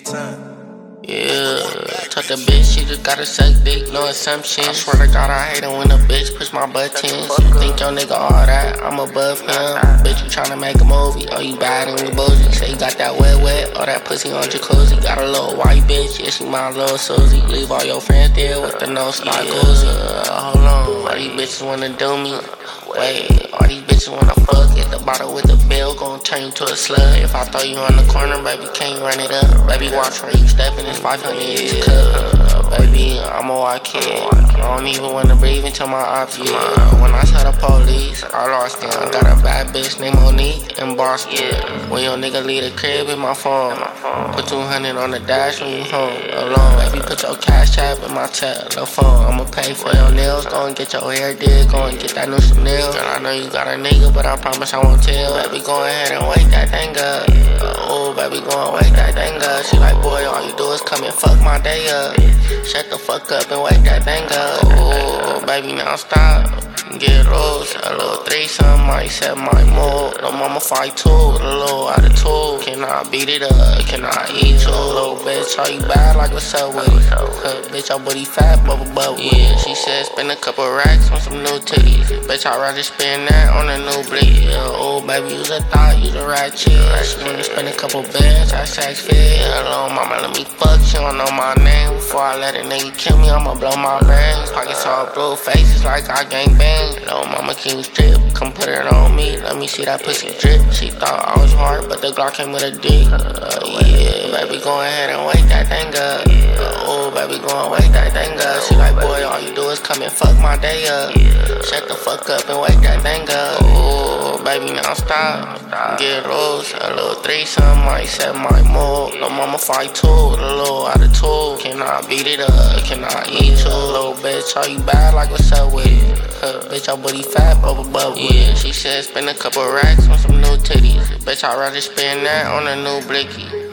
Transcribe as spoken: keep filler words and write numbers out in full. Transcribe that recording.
Yeah, told the bitch she just gotta suck dick, no assumption. I swear to God I hate it when a bitch push my buttons. Think your nigga all that, I'm above him. Bitch, you tryna make a movie, oh you bad and you bougie. Say you got that wet wet, all that pussy on jacuzzi. Got a little white bitch, yeah she my little Susie. Leave all your friends there with the no start Uzi. Uh, hold on, all these bitches wanna do me. Wait, all these bitches wanna fuck. At the bottle with the bill, gon' turn you to a slug. If I throw you on the corner, baby, can you run it up? Baby, watch where you steppin', it's five hundred each cup. Baby, I'm a white kid. I don't even wanna breathe until my ops get. When I saw the police, I lost it. I got a bad bitch named Monique in Boston. When your nigga leave the crib in my phone, put two hundred on the dash when you home alone. Baby, put your cash app in my telephone. I'ma pay for your nails, go and get your hair did, go and get that new Chanel. Girl, I know you got a nigga, but I promise I won't tell. Baby, go ahead and wake that thing up. Oh, baby, go and wake that thing up. She like, boy, all you do is come and fuck my day up. Shut the fuck up and wake that thing up. Oh, baby, now stop. Get rose, a little threesome, might set my mood. The mama fight too, with a little attitude. Can I beat it up? Can I eat you? Little bitch, are you bad like what's up with it? Uh, bitch, your booty fat, bubble bubble. Yeah, she said spend a couple racks on some new titties. Bitch, I'd rather spend that on a new bleed. Yeah, oh, baby, use a thought, use a right chick. She wanna spend a couple bands, I sex fit. Hello, mama, let me fuck, she don't know my name. Before I let a nigga kill me, I'ma blow my brains. Pockets all blue, faces like I gang bang. Little mama, can you strip? Come put it on me, let me see that pussy drip. She thought I was hard, but the Glock came with a dick. Uh, yeah, baby, go ahead and wake that thing up. Uh, oh, baby, go and wake that thing up. She like, boy, all you do is come and fuck my day up. Shut the fuck up and wake that thing up. Oh, baby, now stop. Get rose, a little threesome, might set my mood. Little mama fight too, with a little attitude. Can I beat it up? Can I eat you? Little bitch, are you bad like what's up with it? Uh, bitch, your booty fat, bubble bubble. Yeah, she said spend a couple racks on some new titties. Bitch, I'd rather spend that on a new blicky.